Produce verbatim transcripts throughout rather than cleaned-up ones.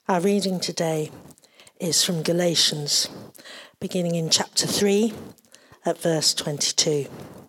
Our reading today is from Galatians, beginning in chapter three at verse twenty-two.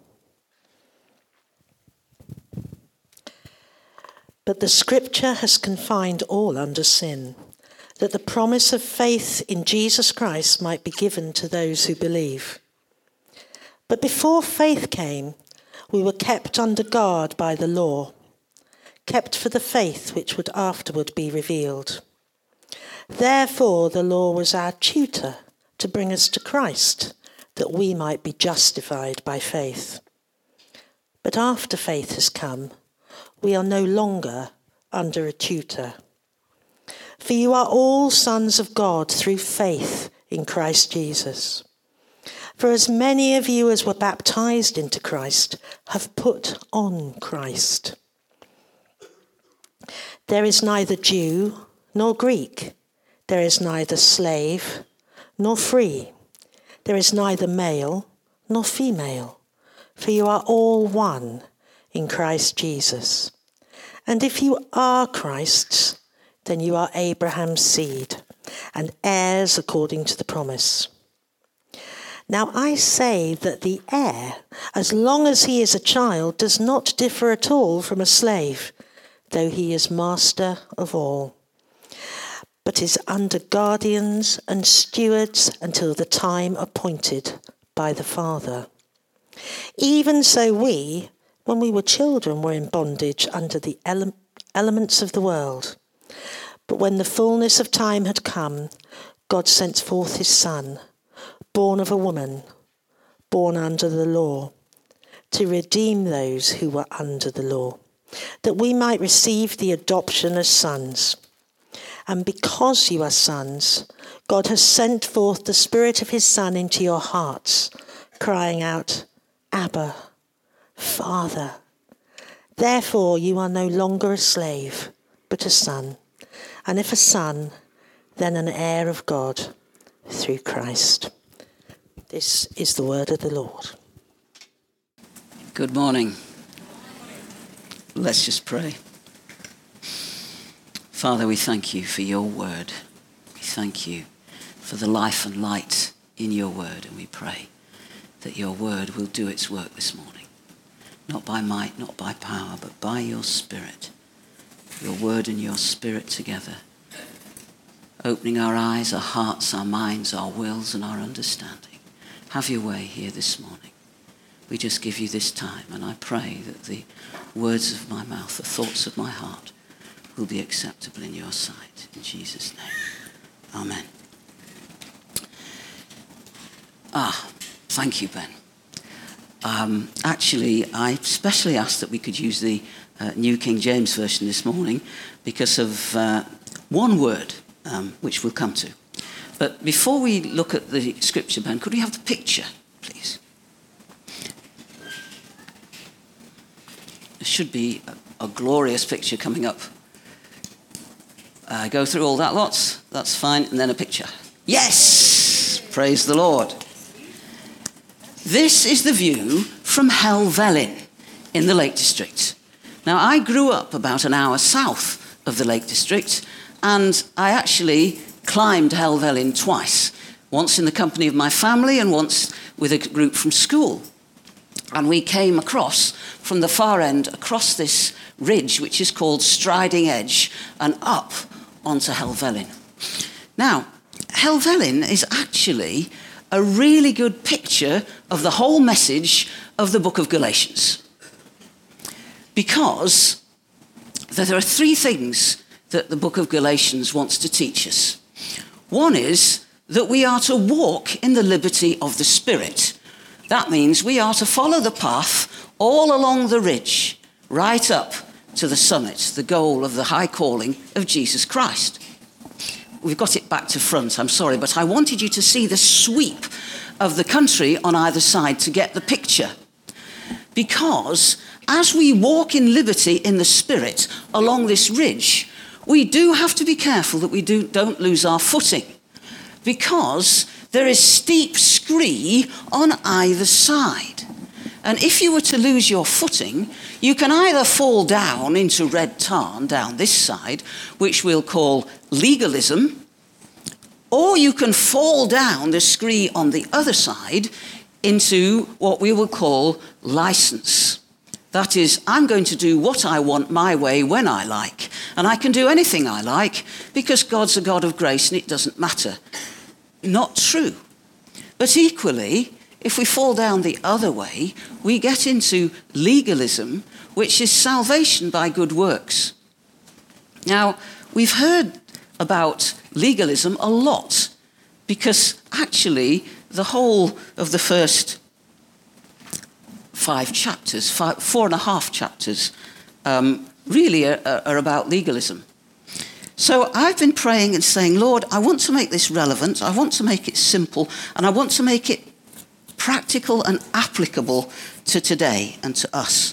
But the scripture has confined all under sin, that the promise of faith in Jesus Christ might be given to those who believe. But before faith came, we were kept under guard by the law, kept for the faith which would afterward be revealed. Therefore the law was our tutor to bring us to Christ, that we might be justified by faith. But after faith has come, we are no longer under a tutor. For you are all sons of God through faith in Christ Jesus. For as many of you as were baptized into Christ have put on Christ. There is neither Jew nor Greek. There is neither slave nor free. There is neither male nor female. For you are all one in Christ Jesus. And if you are Christ's, then you are Abraham's seed and heirs according to the promise. Now I say that the heir, as long as he is a child, does not differ at all from a slave, though he is master of all, but is under guardians and stewards until the time appointed by the Father. Even so we, when we were children, were in bondage under the ele- elements of the world. But when the fullness of time had come, God sent forth his Son, born of a woman, born under the law, to redeem those who were under the law, that we might receive the adoption as sons. And because you are sons, God has sent forth the Spirit of his Son into your hearts, crying out, Abba, Father. Therefore you are no longer a slave, but a son. And if a son, then an heir of God through Christ. This is the word of the Lord. Good morning. Let's just pray. Father, we thank you for your word. We thank you for the life and light in your word, and we pray that your word will do its work this morning. Not by might, not by power, but by your Spirit. Your word and your Spirit together. Opening our eyes, our hearts, our minds, our wills, and our understanding. Have your way here this morning. We just give you this time, and I pray that the words of my mouth, the thoughts of my heart, will be acceptable in your sight. In Jesus' name. Amen. Ah, thank you, Ben. Um, actually, I specially asked that we could use the uh, New King James Version this morning because of uh, one word, um, which we'll come to. But before we look at the scripture, Ben, could we have the picture, please? There should be a, a glorious picture coming up. Uh, go through all that lots. That's fine. And then a picture. Yes! Praise the Lord. This is the view from Helvellyn in the Lake District. Now, I grew up about an hour south of the Lake District, and I actually climbed Helvellyn twice, once in the company of my family and once with a group from school. And we came across, from the far end, across this ridge, which is called Striding Edge, and up onto Helvellyn. Now, Helvellyn is actually a really good picture of the whole message of the book of Galatians. Because there are three things that the book of Galatians wants to teach us. One is that we are to walk in the liberty of the Spirit. That means we are to follow the path all along the ridge, right up to the summit, the goal of the high calling of Jesus Christ. We've got it back to front, I'm sorry, but I wanted you to see the sweep of the country on either side to get the picture. Because as we walk in liberty in the Spirit along this ridge, we do have to be careful that we do, don't lose our footing. Because there is steep scree on either side. And if you were to lose your footing, you can either fall down into red tarn down this side, which we'll call legalism, or you can fall down the scree on the other side into what we will call license. That is, I'm going to do what I want my way when I like. And I can do anything I like because God's a God of grace and it doesn't matter. Not true. But equally, if we fall down the other way, we get into legalism, which is salvation by good works. Now, we've heard about legalism a lot because actually the whole of the first five chapters, five, four and a half chapters, um, really are, are about legalism. So I've been praying and saying, Lord, I want to make this relevant, I want to make it simple, and I want to make it practical and applicable to today and to us.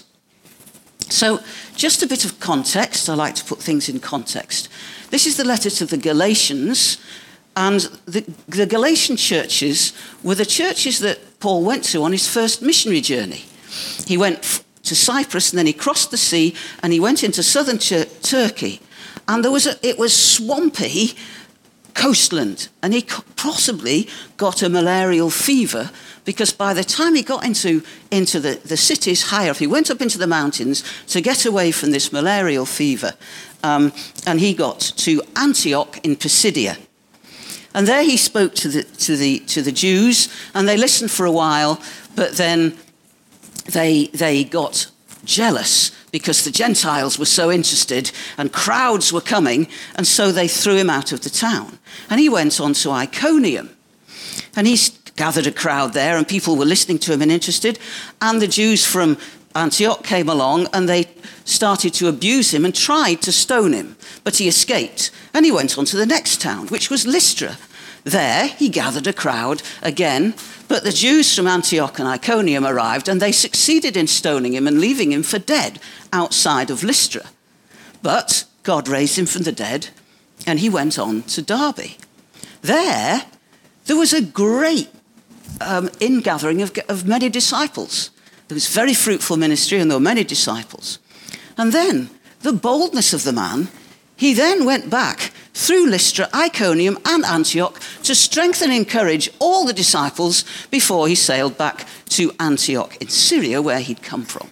So just a bit of context. I like to put things in context. This is the letter to the Galatians, and the, the Galatian churches were the churches that Paul went to on his first missionary journey. He went f- to Cyprus, and then he crossed the sea, and he went into southern Tur- Turkey. And there was a, it was swampy coastland, and he possibly got a malarial fever because by the time he got into, into the, the cities higher up, he went up into the mountains to get away from this malarial fever, um, and he got to Antioch in Pisidia. And there he spoke to the, to the, to the Jews, and they listened for a while, but then they, they got jealous because the Gentiles were so interested and crowds were coming, and so they threw him out of the town. And he went on to Iconium, and he gathered a crowd there, and people were listening to him and interested, and the Jews from Antioch came along, and they started to abuse him and tried to stone him, but he escaped, and he went on to the next town, which was Lystra. There he gathered a crowd again, but the Jews from Antioch and Iconium arrived, and they succeeded in stoning him and leaving him for dead outside of Lystra. But God raised him from the dead, and he went on to Derbe. There, there was a great um, ingathering of, of many disciples. There was very fruitful ministry, and there were many disciples. And then, the boldness of the man, he then went back through Lystra, Iconium, and Antioch to strengthen and encourage all the disciples before he sailed back to Antioch in Syria, where he'd come from.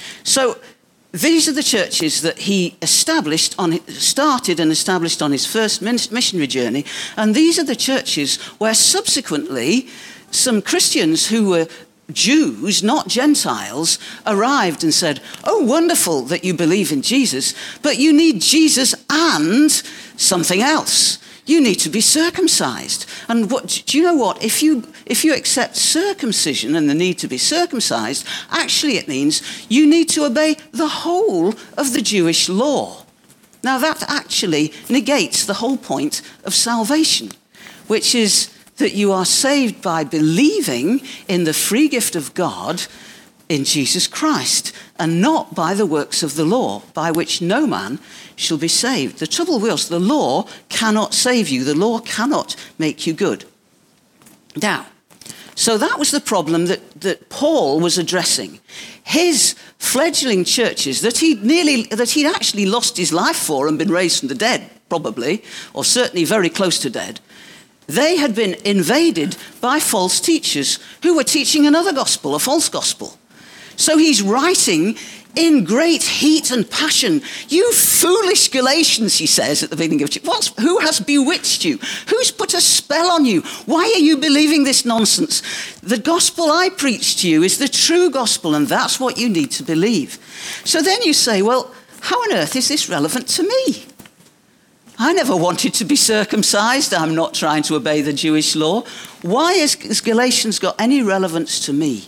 So these are the churches that he established on, started and established on his first missionary journey, and these are the churches where subsequently some Christians who were Jews, not Gentiles, arrived and said, oh, wonderful that you believe in Jesus, but you need Jesus and something else. You need to be circumcised. And what, do you know what? If you, if you accept circumcision and the need to be circumcised, actually it means you need to obey the whole of the Jewish law. Now that actually negates the whole point of salvation, which is that you are saved by believing in the free gift of God in Jesus Christ, and not by the works of the law, by which no man shall be saved. The trouble was, the law cannot save you. The law cannot make you good. Now, so that was the problem that, that Paul was addressing. His fledgling churches that he'd nearly, that he'd actually lost his life for and been raised from the dead, probably, or certainly very close to dead, they had been invaded by false teachers who were teaching another gospel, a false gospel. So he's writing in great heat and passion. You foolish Galatians, he says at the beginning of it. What's, who has bewitched you? Who's put a spell on you? Why are you believing this nonsense? The gospel I preach to you is the true gospel, and that's what you need to believe. So then you say, well, how on earth is this relevant to me? I never wanted to be circumcised. I'm not trying to obey the Jewish law. Why has Galatians got any relevance to me?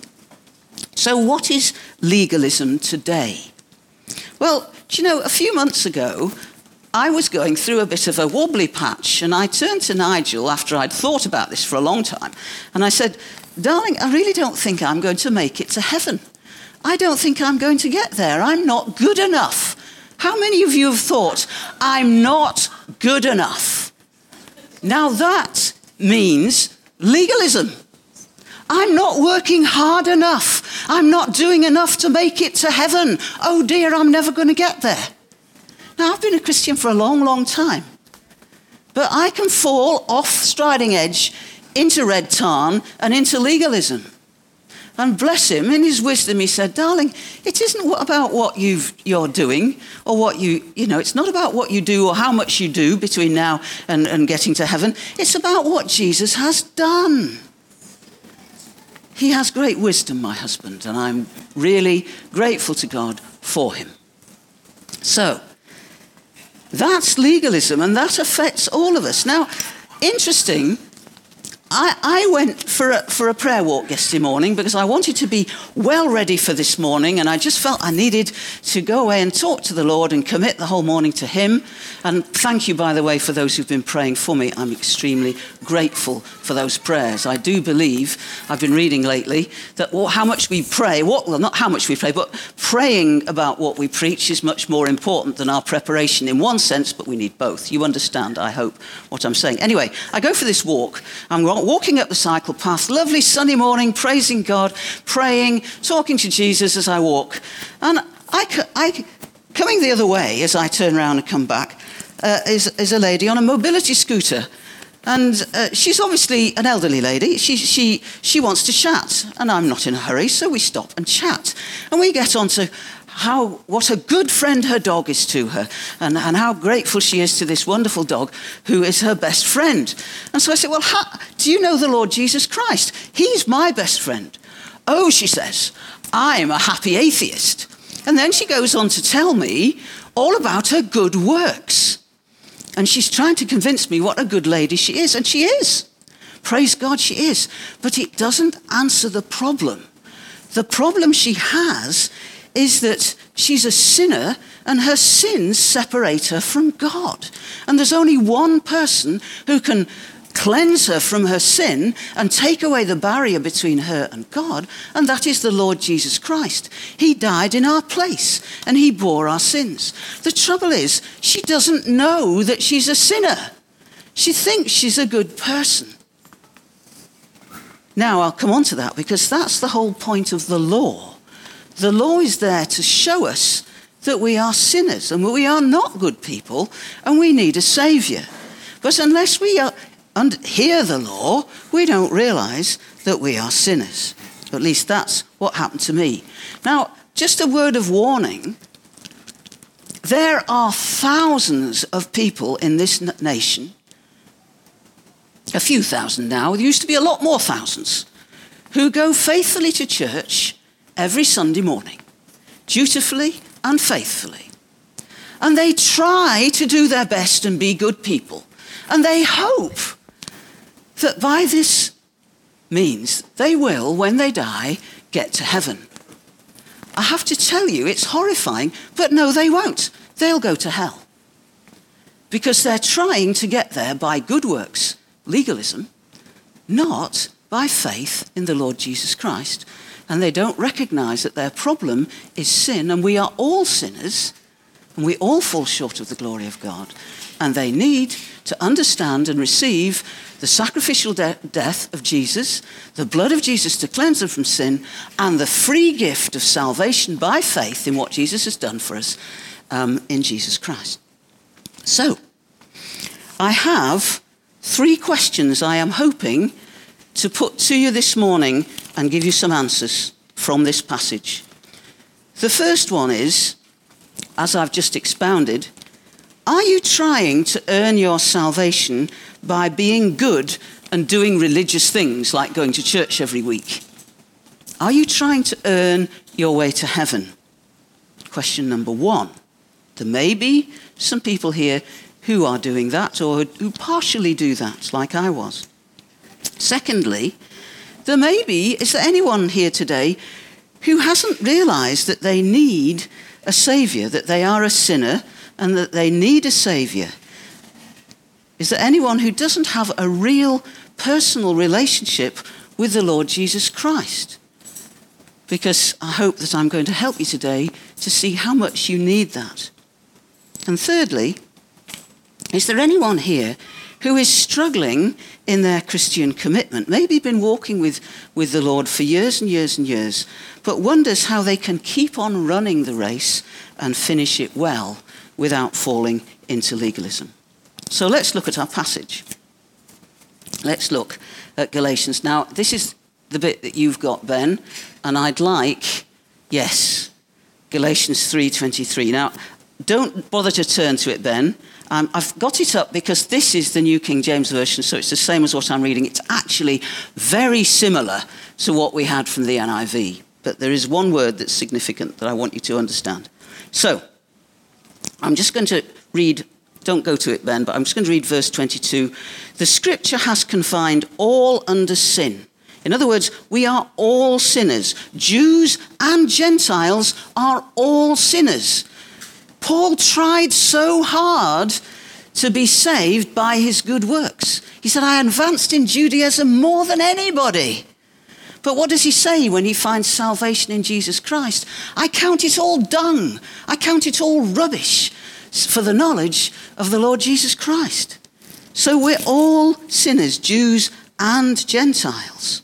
So what is legalism today? Well, do you know, a few months ago, I was going through a bit of a wobbly patch, and I turned to Nigel after I'd thought about this for a long time, and I said, darling, I really don't think I'm going to make it to heaven. I don't think I'm going to get there. I'm not good enough. How many of you have thought, I'm not good enough? Now that means legalism. I'm not working hard enough. I'm not doing enough to make it to heaven. Oh dear, I'm never going to get there. Now, I've been a Christian for a long, long time. But I can fall off Striding Edge into red tarn and into legalism. And bless him, in his wisdom, he said, darling, it isn't about what you've, you're doing or what you, you know, it's not about what you do or how much you do between now and, and getting to heaven. It's about what Jesus has done. He has great wisdom, my husband, and I'm really grateful to God for him. So, that's legalism, and that affects all of us. Now, interesting, I, I went for a, for a prayer walk yesterday morning because I wanted to be well ready for this morning, and I just felt I needed to go away and talk to the Lord and commit the whole morning to him. And thank you, by the way, for those who've been praying for me. I'm extremely grateful for those prayers. I do believe, I've been reading lately, that how much we pray, what, well, not how much we pray, but praying about what we preach is much more important than our preparation in one sense, but we need both. You understand, I hope, what I'm saying. Anyway, I go for this walk. I'm walking up the cycle path, lovely sunny morning, praising God, praying, talking to Jesus as I walk. And I, I coming the other way as I turn around and come back uh, is, is a lady on a mobility scooter. And uh, she's obviously an elderly lady. She, she, she wants to chat, and I'm not in a hurry, so we stop and chat. And we get on to how, what a good friend her dog is to her, and, and how grateful she is to this wonderful dog who is her best friend. And so I said, well, how, do you know the Lord Jesus Christ? He's my best friend. Oh, she says, I'm a happy atheist. And then she goes on to tell me all about her good works. And she's trying to convince me what a good lady she is, and she is. Praise God, she is. But it doesn't answer the problem. The problem she has is that she's a sinner and her sins separate her from God. And there's only one person who can cleanse her from her sin and take away the barrier between her and God, and that is the Lord Jesus Christ. He died in our place and he bore our sins. The trouble is, she doesn't know that she's a sinner. She thinks she's a good person. Now, I'll come on to that because that's the whole point of the law. The law is there to show us that we are sinners and we are not good people and we need a saviour. But unless we are, and hear the law, we don't realise that we are sinners. At least that's what happened to me. Now, just a word of warning. There are thousands of people in this nation, a few thousand now, there used to be a lot more thousands, who go faithfully to church every Sunday morning, dutifully and faithfully. And they try to do their best and be good people. And they hope that by this means they will, when they die, get to heaven. I have to tell you, it's horrifying, but no, they won't. They'll go to hell. Because they're trying to get there by good works, legalism, not by faith in the Lord Jesus Christ. And they don't recognize that their problem is sin, and we are all sinners, and we all fall short of the glory of God. And they need to understand and receive the sacrificial de- death of Jesus, the blood of Jesus to cleanse them from sin, and the free gift of salvation by faith in what Jesus has done for us um, in Jesus Christ. So, I have three questions I am hoping to put to you this morning and give you some answers from this passage. The first one is, as I've just expounded, are you trying to earn your salvation by being good and doing religious things like going to church every week? Are you trying to earn your way to heaven? Question number one. There may be some people here who are doing that or who partially do that, like I was. Secondly, there may be, is there anyone here today who hasn't realized that they need a saviour, that they are a sinner and that they need a saviour? Is there anyone who doesn't have a real personal relationship with the Lord Jesus Christ? Because I hope that I'm going to help you today to see how much you need that. And thirdly, is there anyone here who is struggling in their Christian commitment, maybe been walking with, with the Lord for years and years and years, but wonders how they can keep on running the race and finish it well without falling into legalism. So let's look at our passage. Let's look at Galatians. Now, this is the bit that you've got, Ben, and I'd like, yes, Galatians three twenty-three. Now, don't bother to turn to it, Ben. Um, I've got it up because this is the New King James Version, so it's the same as what I'm reading. It's actually very similar to what we had from the N I V, but there is one word that's significant that I want you to understand. So, I'm just going to read, don't go to it, Ben, but I'm just going to read verse twenty-two. The scripture has confined all under sin. In other words, we are all sinners. Jews and Gentiles are all sinners. Paul tried so hard to be saved by his good works. He said, I advanced in Judaism more than anybody. But what does he say when he finds salvation in Jesus Christ? I count it all dung. I count it all rubbish for the knowledge of the Lord Jesus Christ. So we're all sinners, Jews and Gentiles.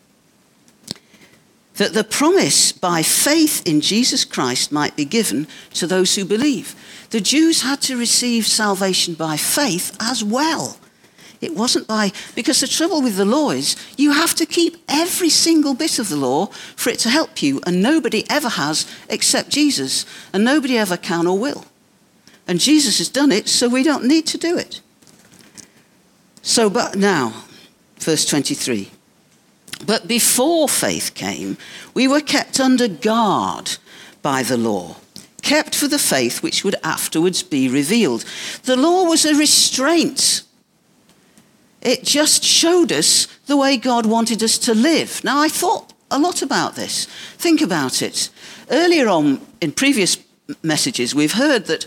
That the promise by faith in Jesus Christ might be given to those who believe. The Jews had to receive salvation by faith as well. It wasn't by, because the trouble with the law is you have to keep every single bit of the law for it to help you, and nobody ever has except Jesus, and nobody ever can or will. And Jesus has done it, so we don't need to do it. So, but now, verse twenty-three. But before faith came, we were kept under guard by the law, kept for the faith which would afterwards be revealed. The law was a restraint. It just showed us the way God wanted us to live. Now, I thought a lot about this. Think about it. Earlier on, in previous messages, we've heard that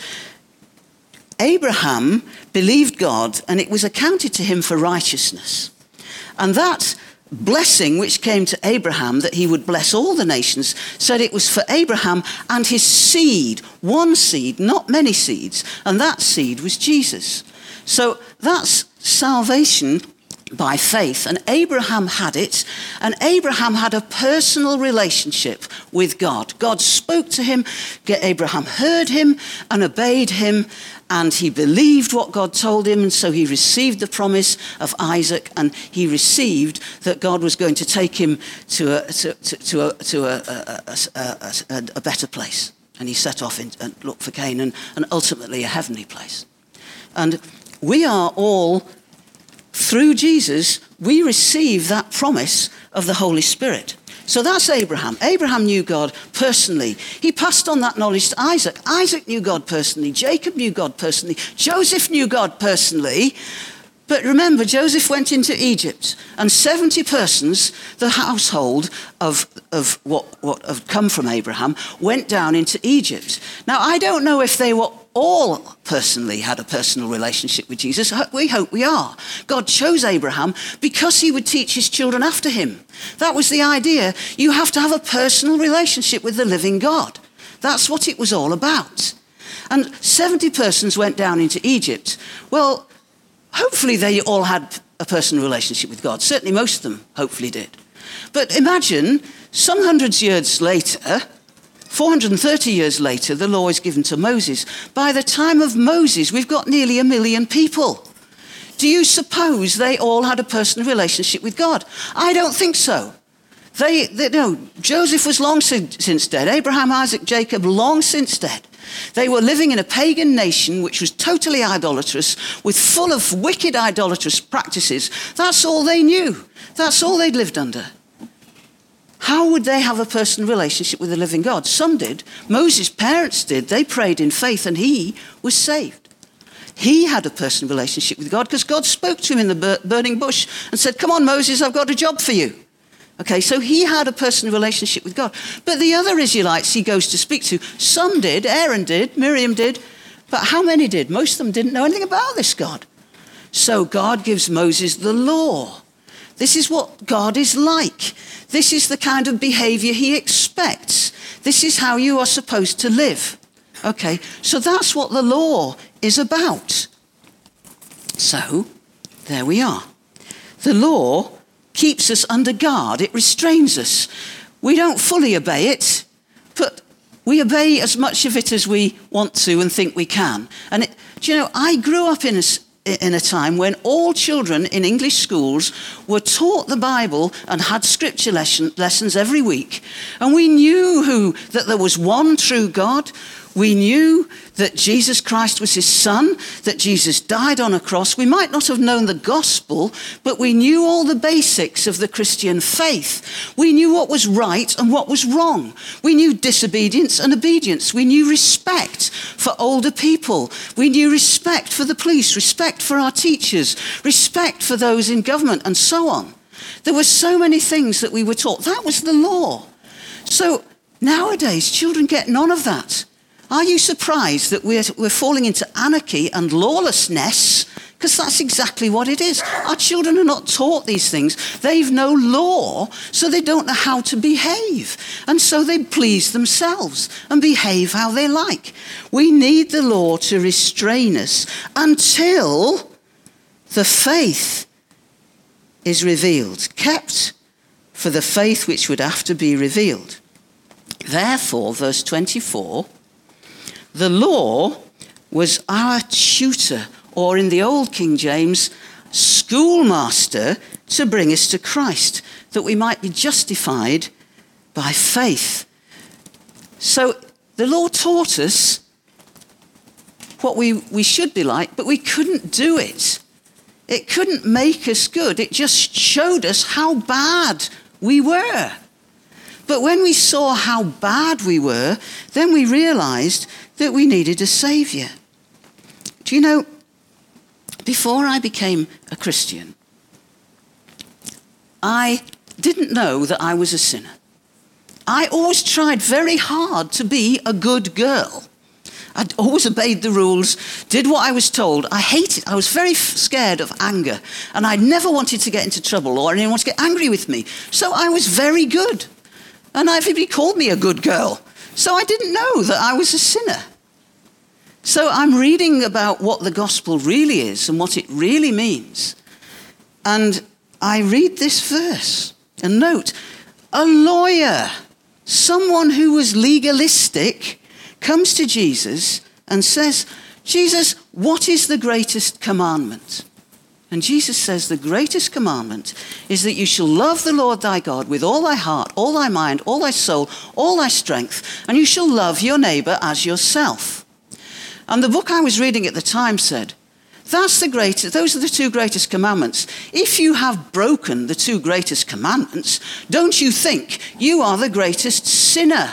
Abraham believed God and it was accounted to him for righteousness. And that blessing which came to Abraham, that he would bless all the nations, said it was for Abraham and his seed, one seed, not many seeds, and that seed was Jesus. So that's salvation by faith, and Abraham had it, and Abraham had a personal relationship with God. God spoke to him, Abraham heard him and obeyed him, and he believed what God told him, and so he received the promise of Isaac, and he received that God was going to take him to a, to, to, to, a, to a, a, a, a, a better place. And he set off in, and looked for Canaan, and ultimately a heavenly place. And we are all, through Jesus, we receive that promise of the Holy Spirit. So that's Abraham. Abraham knew God personally. He passed on that knowledge to Isaac. Isaac knew God personally. Jacob knew God personally. Joseph knew God personally. But remember, Joseph went into Egypt, and seventy persons, the household of, of what, what have come from Abraham, went down into Egypt. Now, I don't know if they were all personally had a personal relationship with Jesus. We hope we are. God chose Abraham because he would teach his children after him. That was the idea. You have to have a personal relationship with the living God. That's what it was all about. And seventy persons went down into Egypt. Well, hopefully they all had a personal relationship with God. Certainly most of them hopefully did. But imagine some hundreds of years later, four hundred thirty years later, the law is given to Moses. By the time of Moses, we've got nearly a million people. Do you suppose they all had a personal relationship with God? I don't think so. They, they no, Joseph was long since dead. Abraham, Isaac, Jacob, long since dead. They were living in a pagan nation which was totally idolatrous, with full of wicked idolatrous practices. That's all they knew. That's all they'd lived under. How would they have a personal relationship with the living God? Some did. Moses' parents did. They prayed in faith and he was saved. He had a personal relationship with God because God spoke to him in the burning bush and said, come on, Moses, I've got a job for you. Okay, so he had a personal relationship with God. But the other Israelites he goes to speak to, some did, Aaron did, Miriam did, but how many did? Most of them didn't know anything about this God. So God gives Moses the law. This is what God is like. This is the kind of behavior he expects. This is how you are supposed to live. Okay, so that's what the law is about. So, There we are. The law keeps us under guard. It restrains us. We don't fully obey it, but we obey as much of it as we want to and think we can. And it, do you know, I grew up in a, in a time when all children in English schools were taught the Bible and had scripture lesson, lessons every week. And we knew who, that there was one true God. We knew that Jesus Christ was his son, that Jesus died on a cross. We might not have known the gospel, but we knew all the basics of the Christian faith. We knew what was right and what was wrong. We knew disobedience and obedience. We knew respect for older people. We knew respect for the police, respect for our teachers, respect for those in government, and so on. There were so many things that we were taught. That was the law. So nowadays, children get none of that. Are you surprised that we're, we're falling into anarchy and lawlessness? Because that's exactly what it is. Our children are not taught these things. They've no law, so they don't know how to behave. And so they please themselves and behave how they like. We need the law to restrain us until the faith is revealed, kept for the faith which would have to be revealed. Therefore, verse twenty-four, the law was our tutor, or in the old King James, schoolmaster, to bring us to Christ, that we might be justified by faith. So the law taught us what we, we should be like, but we couldn't do it. It couldn't make us good. It just showed us how bad we were. But when we saw how bad we were, then we realized that we needed a saviour. Do you know, before I became a Christian, I didn't know that I was a sinner. I always tried very hard to be a good girl. I'd always obeyed the rules, did what I was told. I hated, I was very scared of anger, and I never wanted to get into trouble or anyone to get angry with me. So I was very good. And everybody called me a good girl. So I didn't know that I was a sinner. So I'm reading about what the gospel really is and what it really means. And I read this verse. And note, a lawyer, someone who was legalistic, comes to Jesus and says, Jesus, what is the greatest commandment? And Jesus says the greatest commandment is that you shall love the Lord thy God with all thy heart, all thy mind, all thy soul, all thy strength, and you shall love your neighbour as yourself. And the book I was reading at the time said, that's the greatest, those are the two greatest commandments. If you have broken the two greatest commandments, don't you think you are the greatest sinner?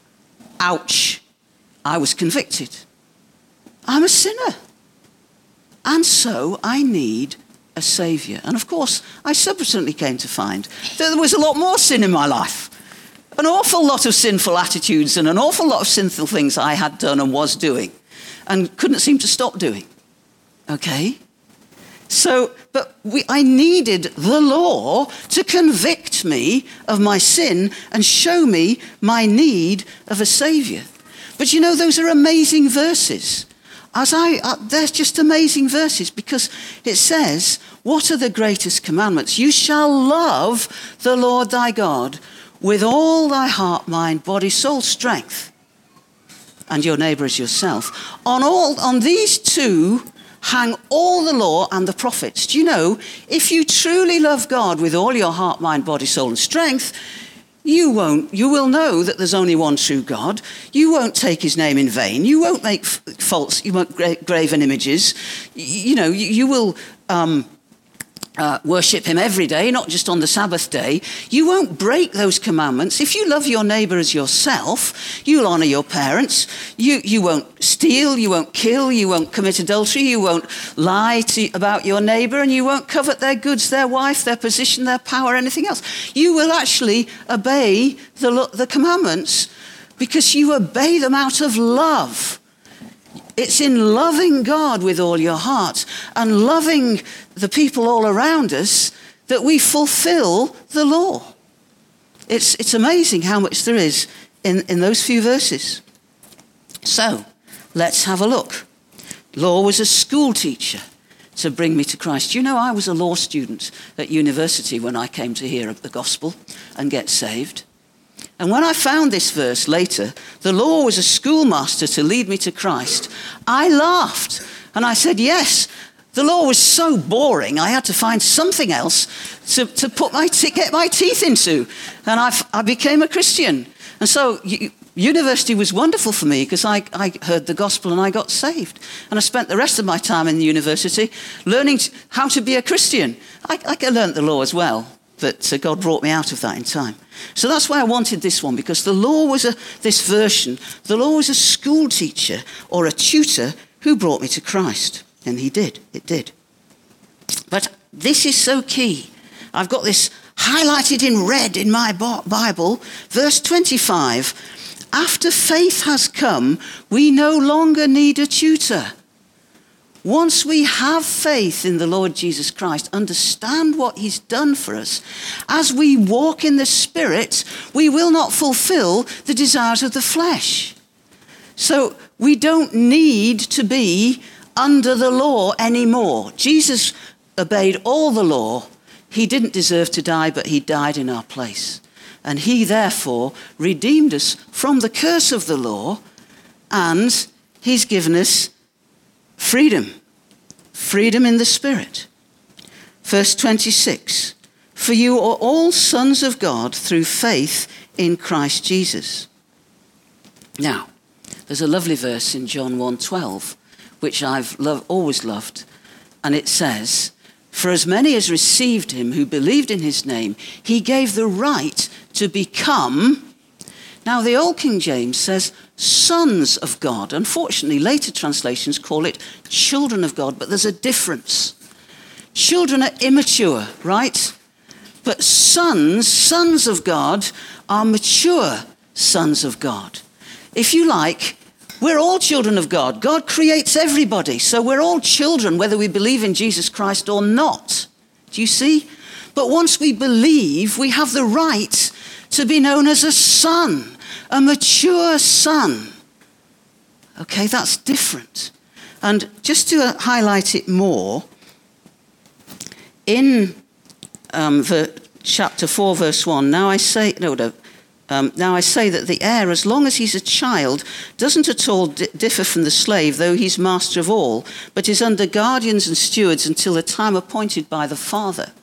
Ouch. I was convicted. I'm a sinner. And so I need a saviour. And of course, I subsequently came to find that there was a lot more sin in my life. An awful lot of sinful attitudes and an awful lot of sinful things I had done and was doing and couldn't seem to stop doing. Okay? So, but we, I needed the law to convict me of my sin and show me my need of a saviour. But you know, those are amazing verses. As I, uh, they're just amazing verses because it says, what are the greatest commandments? You shall love the Lord thy God with all thy heart, mind, body, soul, strength, and your neighbour as yourself. On all, on these two hang all the law and the prophets. Do you know, if you truly love God with all your heart, mind, body, soul, and strength, You won't, you will know that there's only one true God. You won't take his name in vain. You won't make f- false, you won't gra- graven images. You, you know, you, you will um, uh, worship him every day, not just on the Sabbath day. You won't break those commandments. If you love your neighbour as yourself, you'll honour your parents. You, you won't steal, you won't kill, you won't commit adultery, you won't lie to, about your neighbour, and you won't covet their goods, their wife, their position, their power, anything else. You will actually obey the, the commandments because you obey them out of love. It's in loving God with all your heart and loving the people all around us that we fulfill the law. It's, it's amazing how much there is in, in those few verses. So, let's have a look. Law was a school teacher to bring me to Christ. You know, I was a law student at university when I came to hear of the gospel and get saved. And when I found this verse later, the law was a schoolmaster to lead me to Christ, I laughed and I said, yes, the law was so boring, I had to find something else to, to put my te- get my teeth into. And I, I became a Christian. And so u- university was wonderful for me because I, I heard the gospel and I got saved. And I spent the rest of my time in the university learning t- how to be a Christian. I, I learned the law as well, but uh, God brought me out of that in time. So that's why I wanted this one, because the law was a, this version, the law was a school teacher or a tutor who brought me to Christ. And he did, it did. But this is so key. I've got this highlighted in red in my Bible, verse twenty-five. After faith has come, we no longer need a tutor. Once we have faith in the Lord Jesus Christ, understand what he's done for us, as we walk in the Spirit, we will not fulfill the desires of the flesh. So we don't need to be under the law anymore. Jesus obeyed all the law. He didn't deserve to die, but he died in our place. And he therefore redeemed us from the curse of the law, and he's given us freedom. Freedom in the Spirit. Verse twenty-six. For you are all sons of God through faith in Christ Jesus. Now, there's a lovely verse in John one twelve, which I've lo- always loved. And it says, for as many as received him who believed in his name, he gave the right to become. Now, the Old King James says sons of God. Unfortunately, later translations call it children of God, but there's a difference. Children are immature, right? But sons, sons of God, are mature sons of God. If you like, we're all children of God. God creates everybody, so we're all children, whether we believe in Jesus Christ or not. Do you see? But once we believe, we have the right to be known as a son, a mature son. Okay, that's different. And just to highlight it more, in um, the chapter four, verse one, now I say, no, no, um, now I say that the heir, as long as he's a child, doesn't at all d- differ from the slave, though he's master of all, but is under guardians and stewards until the time appointed by the father.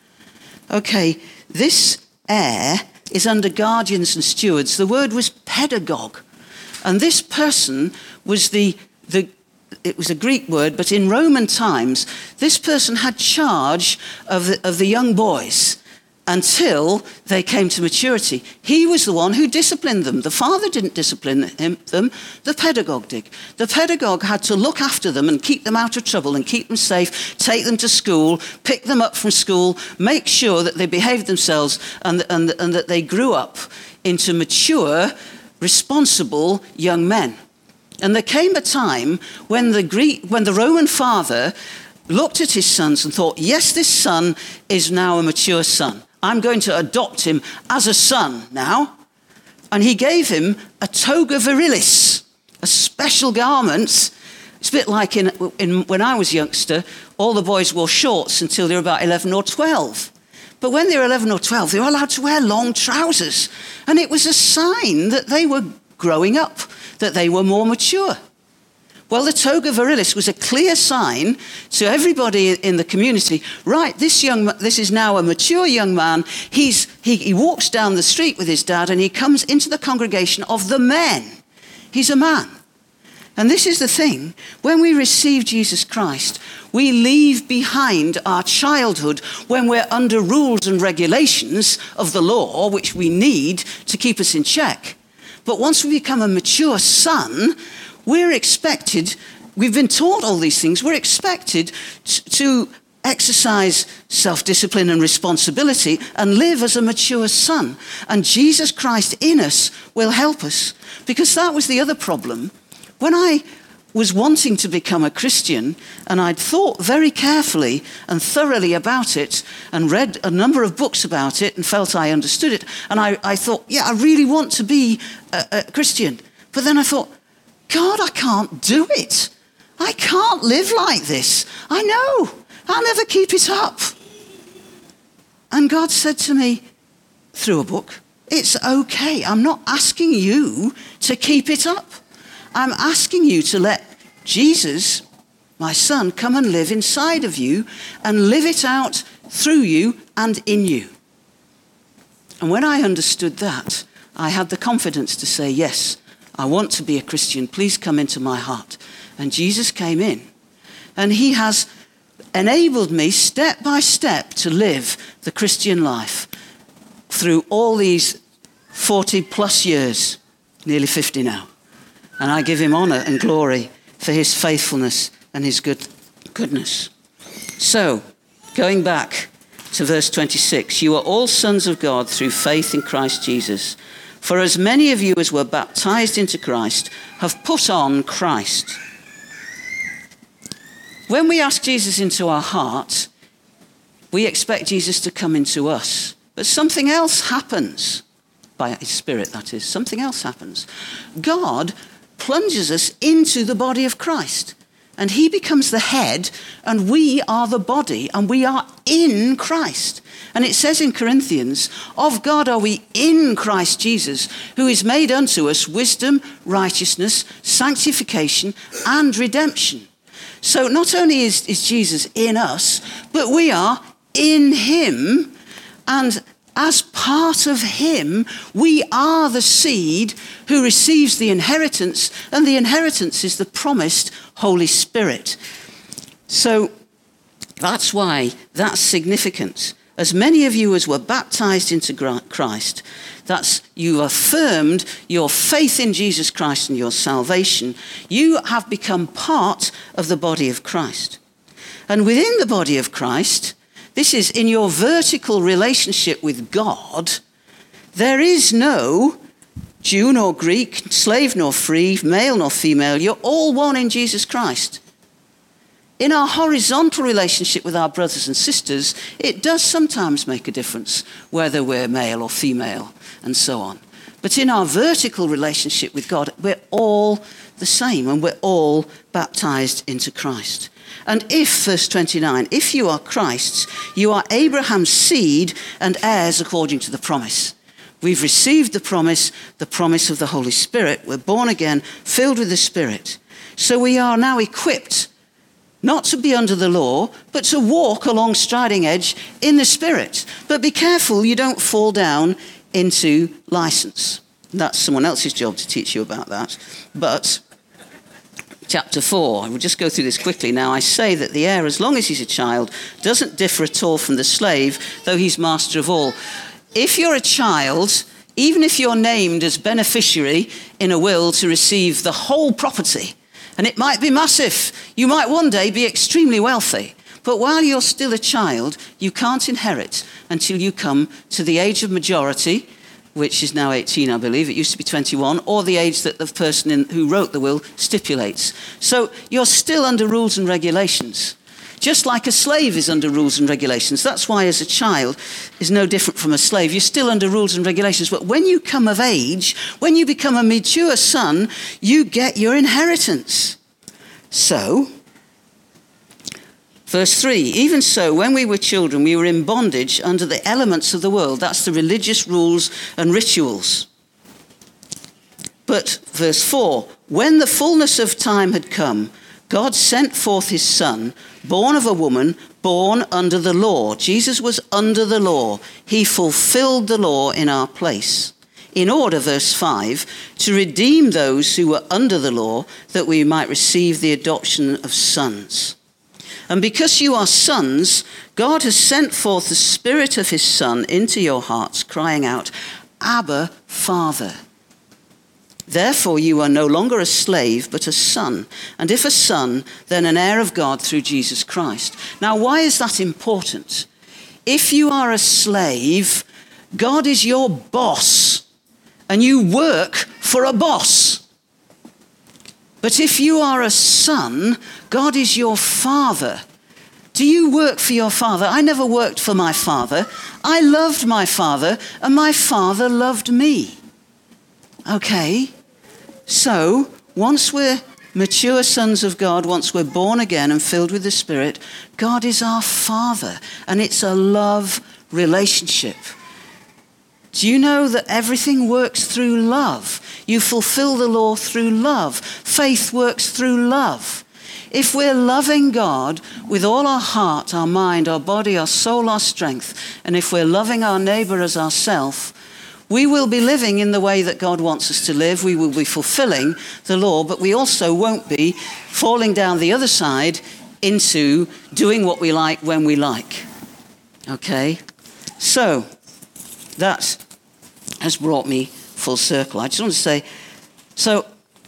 Okay, this heir is under guardians and stewards. The word was pedagogue. And this person was the, the, it was a Greek word, but in Roman times, this person had charge of the, of the young boys until they came to maturity. He was the one who disciplined them. The father didn't discipline him, them, the pedagogue did. The pedagogue had to look after them and keep them out of trouble and keep them safe, take them to school, pick them up from school, make sure that they behaved themselves and, and, and that they grew up into mature, responsible young men. And there came a time when the Greek, when the Roman father looked at his sons and thought, yes, this son is now a mature son. I'm going to adopt him as a son now. And he gave him a toga virilis, a special garment. It's a bit like in, in when I was a youngster, all the boys wore shorts until they were about eleven or twelve. But when they were eleven or twelve, they were allowed to wear long trousers. And it was a sign that they were growing up, that they were more mature. Well, the toga virilis was a clear sign to everybody in the community, right, this young, this is now a mature young man. He's, he, he walks down the street with his dad and he comes into the congregation of the men. He's a man. And this is the thing, when we receive Jesus Christ, we leave behind our childhood when we're under rules and regulations of the law, which we need to keep us in check. But once we become a mature son, we're expected, we've been taught all these things, we're expected to exercise self-discipline and responsibility and live as a mature son. And Jesus Christ in us will help us. Because that was the other problem. When I was wanting to become a Christian, and I'd thought very carefully and thoroughly about it, and read a number of books about it, and felt I understood it, and I, I thought, yeah, I really want to be a, a Christian. But then I thought, God, I can't do it. I can't live like this. I know. I'll never keep it up. And God said to me, through a book, it's okay. I'm not asking you to keep it up. I'm asking you to let Jesus, my son, come and live inside of you and live it out through you and in you. And when I understood that, I had the confidence to say, yes, I want to be a Christian. Please come into my heart. And Jesus came in. And he has enabled me step by step to live the Christian life through all these forty plus years, nearly fifty now. And I give him honor and glory for his faithfulness and his good goodness. So, going back to verse twenty-six, you are all sons of God through faith in Christ Jesus. For as many of you as were baptized into Christ have put on Christ. When we ask Jesus into our heart, we expect Jesus to come into us. But something else happens, by his Spirit that is, something else happens. God plunges us into the body of Christ. And he becomes the head, and we are the body, and we are in Christ. And it says in Corinthians, of God are we in Christ Jesus, who is made unto us wisdom, righteousness, sanctification, and redemption. So not only is, is Jesus in us, but we are in him, and as part of him, we are the seed who receives the inheritance, and the inheritance is the promised Holy Spirit. So that's why that's significant. As many of you as were baptized into Christ, that's you affirmed your faith in Jesus Christ and your salvation, you have become part of the body of Christ. And within the body of Christ, this is in your vertical relationship with God, there is no Jew nor Greek, slave nor free, male nor female. You're all one in Jesus Christ. In our horizontal relationship with our brothers and sisters, it does sometimes make a difference whether we're male or female and so on. But in our vertical relationship with God, we're all the same, and we're all baptized into Christ. And if, verse twenty-nine, if you are Christ's, you are Abraham's seed and heirs according to the promise. We've received the promise, the promise of the Holy Spirit. We're born again, filled with the Spirit. So we are now equipped not to be under the law, but to walk along striding edge in the Spirit. But be careful you don't fall down into license. That's someone else's job to teach you about that. But chapter four, I will just go through this quickly. Now, I say that the heir, as long as he's a child, doesn't differ at all from the slave, though he's master of all. If you're a child, even if you're named as beneficiary in a will to receive the whole property, and it might be massive, you might one day be extremely wealthy, but while you're still a child, you can't inherit until you come to the age of majority, which is now eighteen, I believe. It used to be twenty-one, or the age that the person in, who wrote the will stipulates. So you're still under rules and regulations, just like a slave is under rules and regulations. That's why as a child is no different from a slave. You're still under rules and regulations. But when you come of age, when you become a mature son, you get your inheritance. So, verse three, even so, when we were children, we were in bondage under the elements of the world. That's the religious rules and rituals. But, verse four, when the fullness of time had come, God sent forth his son, born of a woman, born under the law. Jesus was under the law. He fulfilled the law in our place. In order, verse five, to redeem those who were under the law, that we might receive the adoption of sons. And because you are sons, God has sent forth the Spirit of his Son into your hearts, crying out, Abba, Father. Therefore you are no longer a slave, but a son. And if a son, then an heir of God through Jesus Christ. Now, why is that important? If you are a slave, God is your boss, and you work for a boss. But if you are a son, God is your father. Do you work for your father? I never worked for my father. I loved my father, and my father loved me. Okay? So, once we're mature sons of God, once we're born again and filled with the Spirit, God is our Father, and it's a love relationship. Do you know that everything works through love? You fulfill the law through love. Faith works through love. If we're loving God with all our heart, our mind, our body, our soul, our strength, and if we're loving our neighbor as ourselves, we will be living in the way that God wants us to live. We will be fulfilling the law, but we also won't be falling down the other side into doing what we like when we like. Okay? So, that has brought me full circle. I just want to say, so,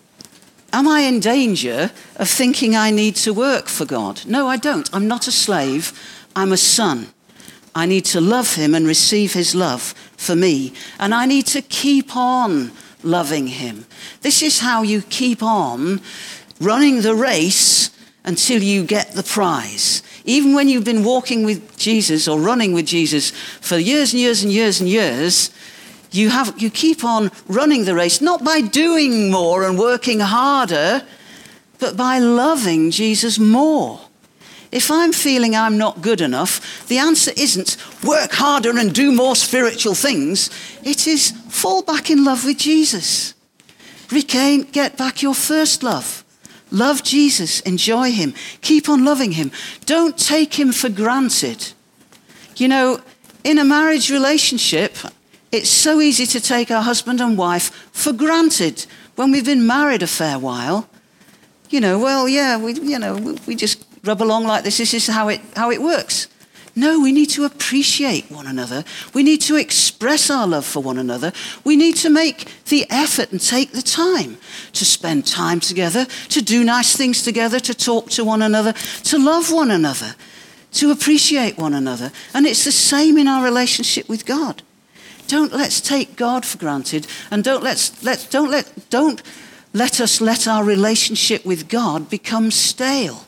am I in danger of thinking I need to work for God? No, I don't. I'm not a slave. I'm a son. I need to love him and receive his love for me. And I need to keep on loving him. This is how you keep on running the race until you get the prize. Even when you've been walking with Jesus or running with Jesus for years and years and years and years, you have you keep on running the race, not by doing more and working harder, but by loving Jesus more. If I'm feeling I'm not good enough, the answer isn't work harder and do more spiritual things. It is fall back in love with Jesus. Regain, get back your first love. Love Jesus, enjoy him, keep on loving him. Don't take him for granted. You know, in a marriage relationship, it's so easy to take our husband and wife for granted when we've been married a fair while. You know, well, yeah, we, you know, we just rub along like this. This is how it how it works. No, we need to appreciate one another. We need to express our love for one another. We need to make the effort and take the time to spend time together, to do nice things together, to talk to one another, to love one another, to appreciate one another. And it's the same in our relationship with God. Don't let's take God for granted, and don't let's let don't let don't let us let our relationship with God become stale.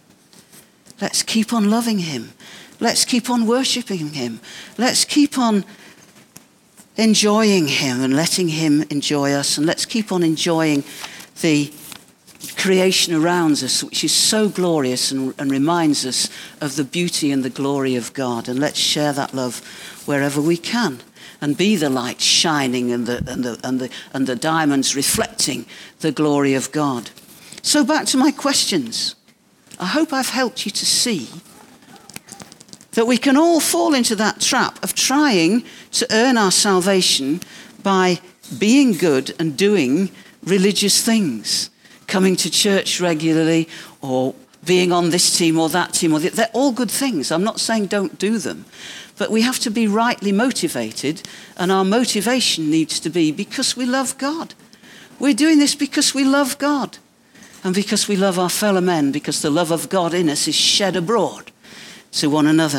Let's keep on loving him. Let's keep on worshipping him. Let's keep on enjoying him and letting him enjoy us. And let's keep on enjoying the creation around us, which is so glorious and, and reminds us of the beauty and the glory of God. And let's share that love wherever we can and be the light shining and the, and the, and the, and the diamonds reflecting the glory of God. So back to my questions. I hope I've helped you to see that we can all fall into that trap of trying to earn our salvation by being good and doing religious things, coming to church regularly or being on this team or that team. Or the, they're all good things. I'm not saying don't do them. But we have to be rightly motivated, and our motivation needs to be because we love God. We're doing this because we love God and because we love our fellow men, because the love of God in us is shed abroad to one another.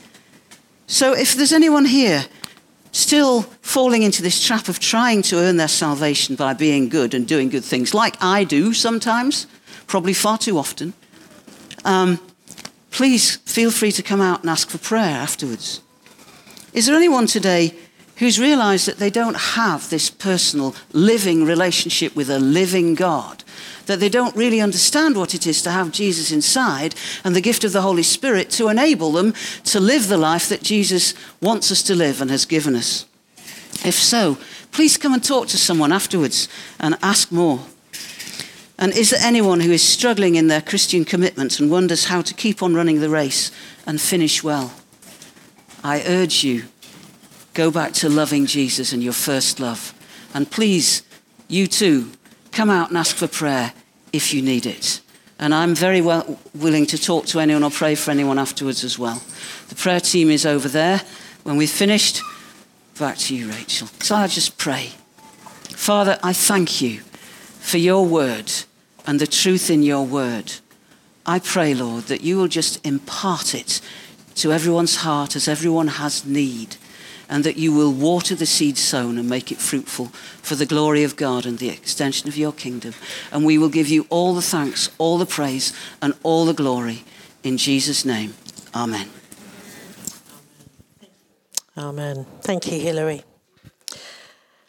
So if there's anyone here still falling into this trap of trying to earn their salvation by being good and doing good things, like I do sometimes, probably far too often, um, please feel free to come out and ask for prayer afterwards. Is there anyone today who's realized that they don't have this personal living relationship with a living God, that they don't really understand what it is to have Jesus inside and the gift of the Holy Spirit to enable them to live the life that Jesus wants us to live and has given us? If so, please come and talk to someone afterwards and ask more. And is there anyone who is struggling in their Christian commitment and wonders how to keep on running the race and finish well? I urge you, go back to loving Jesus and your first love. And please, you too, come out and ask for prayer if you need it. And I'm very well willing to talk to anyone or pray for anyone afterwards as well. The prayer team is over there. When we've finished, back to you, Rachel. So I'll just pray. Father, I thank you for your word and the truth in your word. I pray, Lord, that you will just impart it to everyone's heart as everyone has need, and that you will water the seed sown and make it fruitful for the glory of God and the extension of your kingdom. And we will give you all the thanks, all the praise, and all the glory. In Jesus' name, amen. Amen. Thank you, Hilary.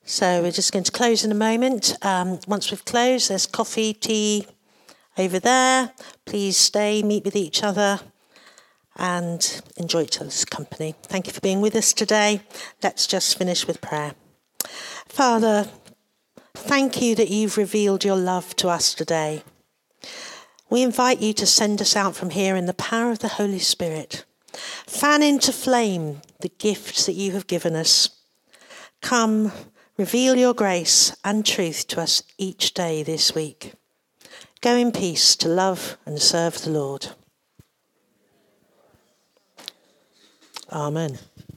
So we're just going to close in a moment. Um, once we've closed, there's coffee, tea over there. Please stay, meet with each other, and enjoy each other's company. Thank you for being with us today. Let's just finish with prayer. Father, thank you that you've revealed your love to us today. We invite you to send us out from here in the power of the Holy Spirit. Fan into flame the gifts that you have given us. Come, reveal your grace and truth to us each day this week. Go in peace to love and serve the Lord. Amen.